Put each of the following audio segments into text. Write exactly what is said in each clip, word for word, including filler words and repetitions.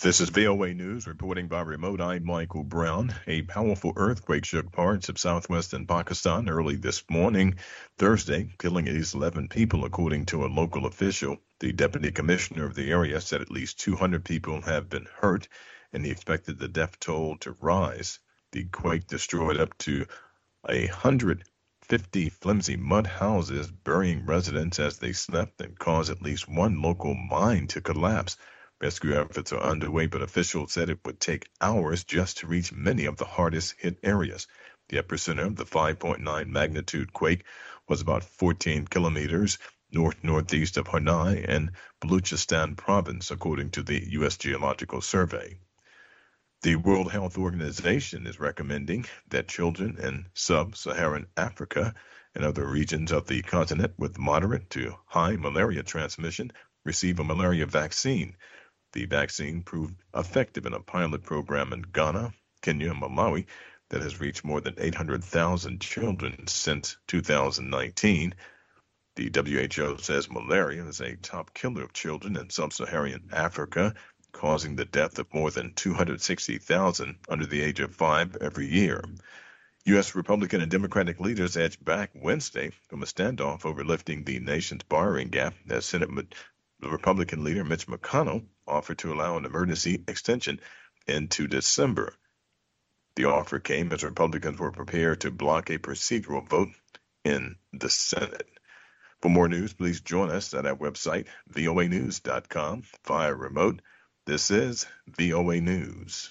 This is V O A News reporting by remote. I'm Michael Brown. A powerful earthquake shook parts of southwestern Pakistan early this morning, Thursday, killing at least eleven people, according to a local official. The deputy commissioner of the area said at least two hundred people have been hurt, and he expected the death toll to rise. The quake destroyed up to one hundred fifty flimsy mud houses, burying residents as they slept, and caused at least one local mine to collapse. Rescue efforts are underway, but officials said it would take hours just to reach many of the hardest hit areas. The epicenter of the five point nine magnitude quake was about fourteen kilometers north-northeast of Honai and Baluchistan province, according to the U S Geological Survey. The World Health Organization is recommending that children in sub-Saharan Africa and other regions of the continent with moderate to high malaria transmission receive a malaria vaccine. The vaccine proved effective in a pilot program in Ghana, Kenya, and Malawi that has reached more than eight hundred thousand children since two thousand nineteen. The W H O says malaria is a top killer of children in sub-Saharan Africa, causing the death of more than two hundred sixty thousand under the age of five every year. U S Republican and Democratic leaders edged back Wednesday from a standoff over lifting the nation's borrowing gap as Senate the Republican leader Mitch McConnell offered to allow an emergency extension into December. The offer came as Republicans were prepared to block a procedural vote in the Senate. For more news, please join us at our website, V O A news dot com, via remote. This is V O A News.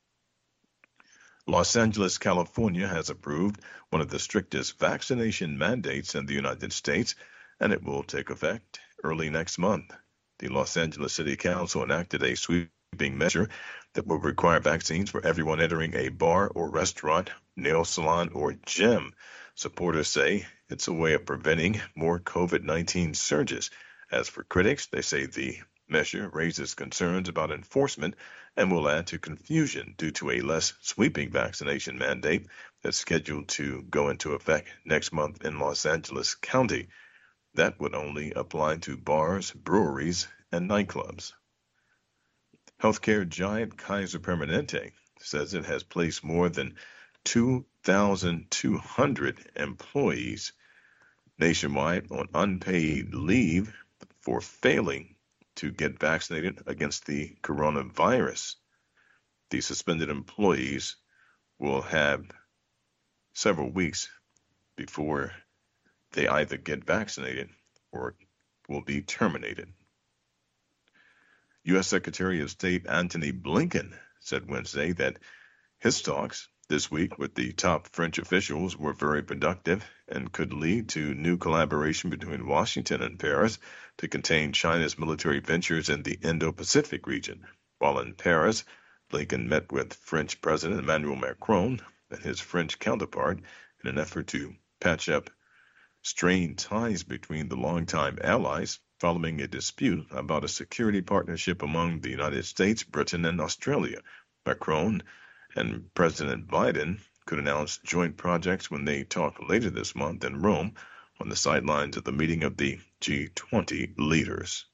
Los Angeles, California has approved one of the strictest vaccination mandates in the United States, and it will take effect early next month. The Los Angeles City Council enacted a sweeping measure that will require vaccines for everyone entering a bar or restaurant, nail salon, or gym. Supporters say it's a way of preventing more COVID nineteen surges. As for critics, they say the measure raises concerns about enforcement and will add to confusion due to a less sweeping vaccination mandate that's scheduled to go into effect next month in Los Angeles County. That would only apply to bars, breweries, and nightclubs. Healthcare giant Kaiser Permanente says it has placed more than two thousand two hundred employees nationwide on unpaid leave for failing to get vaccinated against the coronavirus. The suspended employees will have several weeks before they either get vaccinated or will be terminated. U S Secretary of State Antony Blinken said Wednesday that his talks this week with the top French officials were very productive and could lead to new collaboration between Washington and Paris to contain China's military ventures in the Indo-Pacific region. While in Paris, Blinken met with French President Emmanuel Macron and his French counterpart in an effort to patch up strained ties between the longtime allies following a dispute about a security partnership among the United States, Britain, and Australia. Macron and President Biden could announce joint projects when they talk later this month in Rome on the sidelines of the meeting of the G twenty leaders.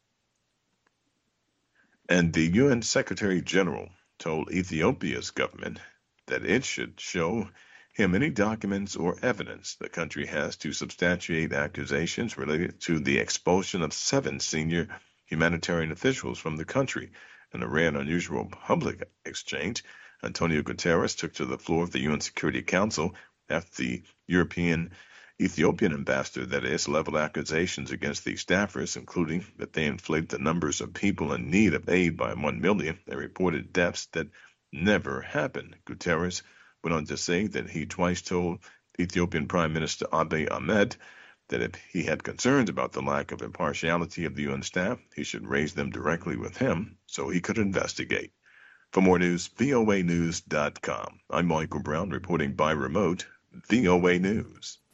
And the U N Secretary General told Ethiopia's government that it should show him any documents or evidence the country has to substantiate accusations related to the expulsion of seven senior humanitarian officials from the country. In a rare and unusual public exchange, Antonio Guterres took to the floor of the U N Security Council after the European Ethiopian ambassador, that is, leveled accusations against the staffers, including that they inflated the numbers of people in need of aid by one million and reported deaths that never happened. Guterres went on to say that he twice told Ethiopian Prime Minister Abiy Ahmed that if he had concerns about the lack of impartiality of the U N staff, he should raise them directly with him so he could investigate. For more news, V O A news dot com. I'm Michael Brown reporting by remote, V O A News.